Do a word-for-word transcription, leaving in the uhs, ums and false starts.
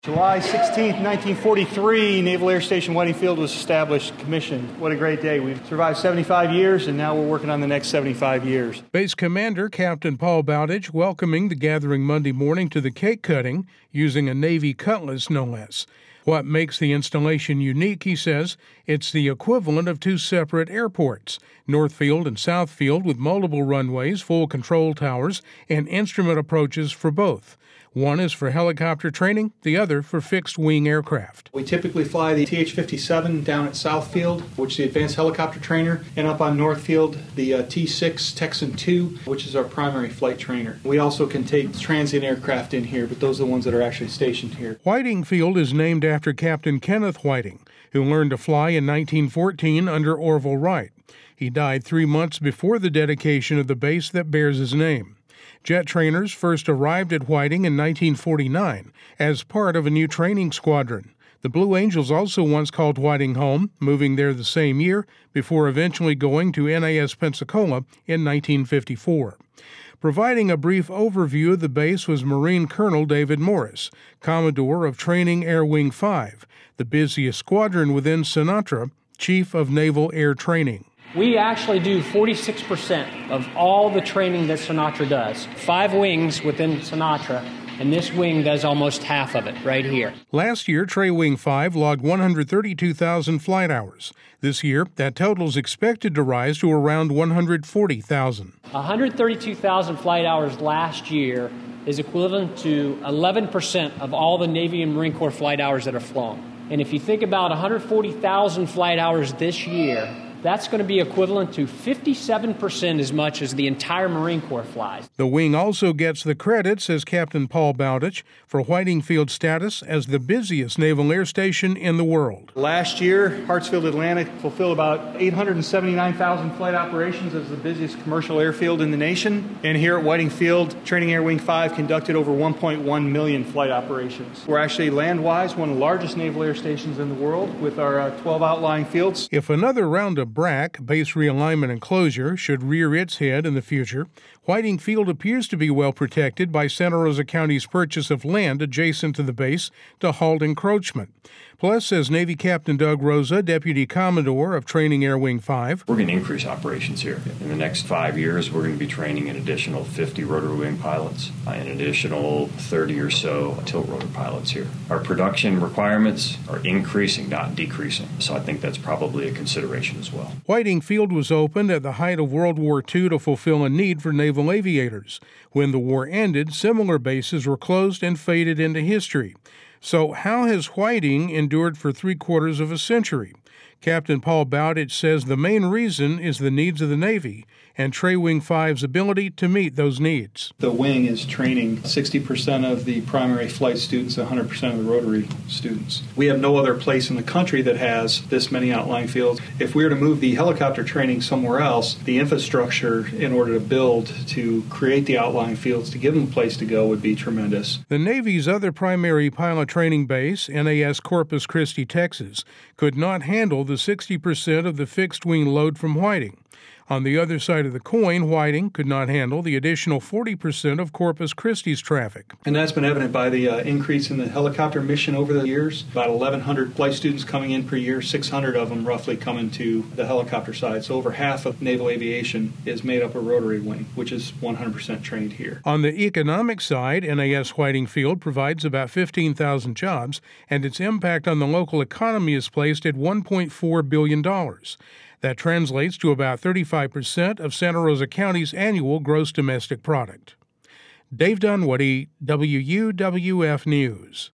July sixteenth, nineteen forty-three, Naval Air Station Whiting Field was established, commissioned. What a great day. We've survived seventy-five years, and now we're working on the next seventy-five years. Base Commander Captain Paul Bowditch welcoming the gathering Monday morning to the cake cutting using a Navy cutlass, no less. What makes the installation unique, he says, it's the equivalent of two separate airports, Northfield and Southfield, with multiple runways, full control towers, and instrument approaches for both. One is for helicopter training, the other for fixed-wing aircraft. We typically fly the T H fifty-seven down at Southfield, which is the advanced helicopter trainer, and up on Northfield, the uh, T six Texan two, which is our primary flight trainer. We also can take transient aircraft in here, but those are the ones that are actually stationed here. Whiting Field is named after Captain Kenneth Whiting, who learned to fly in nineteen fourteen under Orville Wright. He died three months before the dedication of the base that bears his name. Jet trainers first arrived at Whiting in nineteen forty-nine as part of a new training squadron. The Blue Angels also once called Whiting home, moving there the same year before eventually going to N A S Pensacola in nineteen fifty-four. Providing a brief overview of the base was Marine Colonel David Morris, Commodore of Training Air Wing five, the busiest squadron within Sinatra, Chief of Naval Air Training. We actually do forty-six percent of all the training that Sinatra does. Five wings within Sinatra, and this wing does almost half of it right here. Last year, Trey Wing five logged one hundred thirty-two thousand flight hours. This year, that total is expected to rise to around one hundred forty thousand. one hundred thirty-two thousand flight hours last year is equivalent to eleven percent of all the Navy and Marine Corps flight hours that are flown. And if you think about one hundred forty thousand flight hours this year, that's going to be equivalent to fifty-seven percent as much as the entire Marine Corps flies. The wing also gets the credit, says Captain Paul Bowditch, for Whiting Field's status as the busiest naval air station in the world. Last year, Hartsfield Atlantic fulfilled about eight hundred seventy-nine thousand flight operations as the busiest commercial airfield in the nation. And here at Whiting Field, Training Air Wing five conducted over one point one million flight operations. We're actually land-wise one of the largest naval air stations in the world with our uh, twelve outlying fields. If another round of B R A C, base realignment and closure, should rear its head in the future, Whiting Field appears to be well protected by Santa Rosa County's purchase of land adjacent to the base to halt encroachment. Plus, says Navy Captain Doug Rosa, Deputy Commodore of Training Air Wing five, we're going to increase operations here. In the next five years, we're going to be training an additional fifty rotary wing pilots and an additional thirty or so tilt rotor pilots here. Our production requirements are increasing, not decreasing, so I think that's probably a consideration as well. Whiting Field was opened at the height of World War Two to fulfill a need for naval aviators. When the war ended, similar bases were closed and faded into history. So how has Whiting endured for three quarters of a century? Captain Paul Bowditch says the main reason is the needs of the Navy and Trey Wing five's ability to meet those needs. The wing is training sixty percent of the primary flight students, one hundred percent of the rotary students. We have no other place in the country that has this many outlying fields. If we were to move the helicopter training somewhere else, the infrastructure in order to build to create the outlying fields to give them a place to go would be tremendous. The Navy's other primary pilot training base, N A S Corpus Christi, Texas, could not handle the sixty percent of the fixed-wing load from Whiting. On the other side of the coin, Whiting could not handle the additional forty percent of Corpus Christi's traffic. And that's been evident by the uh, increase in the helicopter mission over the years. About eleven hundred flight students coming in per year, six hundred of them roughly coming to the helicopter side. So over half of naval aviation is made up of rotary wing, which is one hundred percent trained here. On the economic side, N A S Whiting Field provides about fifteen thousand jobs, and its impact on the local economy is placed at one point four billion dollars. That translates to about thirty-five percent of Santa Rosa County's annual gross domestic product. Dave Dunwoody, W U W F News.